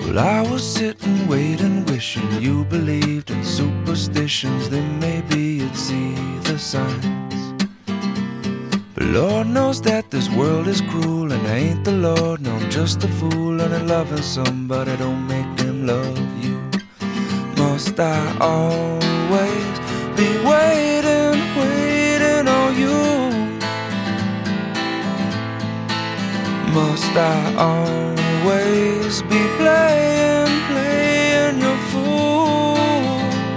Well, I was sitting, waiting, wishing you believed in superstitions. Then maybe you'd see the signs. But Lord knows that this world is cruel, and I ain't the Lord, no, I'm just a fool. And loving somebody don't make them love you. Must I always be waiting, waiting on you? Must I always be playing, playing your fool?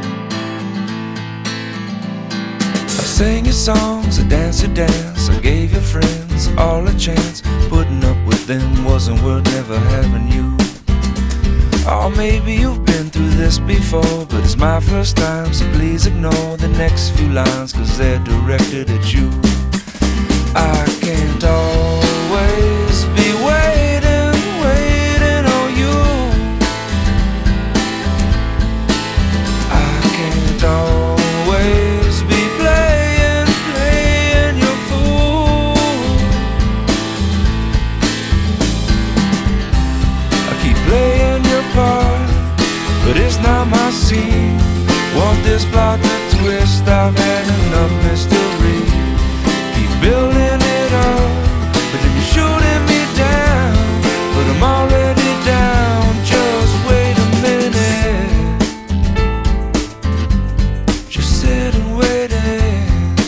I sang your songs, I danced your dance, I gave your friends all a chance. Putting up with them wasn't worth never having you. Or maybe you've been through this before, but it's my first time, so please ignore the next few lines, 'cause they're directed at you. I can't always be waiting, waiting on you. I can't always be playing, playing your fool. I keep playing your part, but it's not my scene. Want this plot to twist, I've had enough mystery. Keep building it up, but then you're shooting me down. But I'm already down, just wait a minute. Just sit and wait it.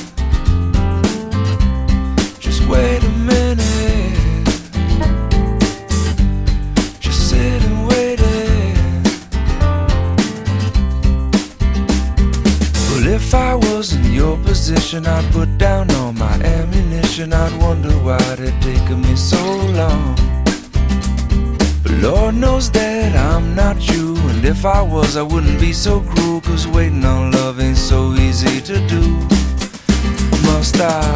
Just wait a minute. Just sit and wait it. Well, if I was in your position, I'd put down all my ammunition. I'd wonder why it taken me so long. But Lord knows that I'm not you, and if I was, I wouldn't be so cruel, 'cause waiting on love ain't so easy to do. Must I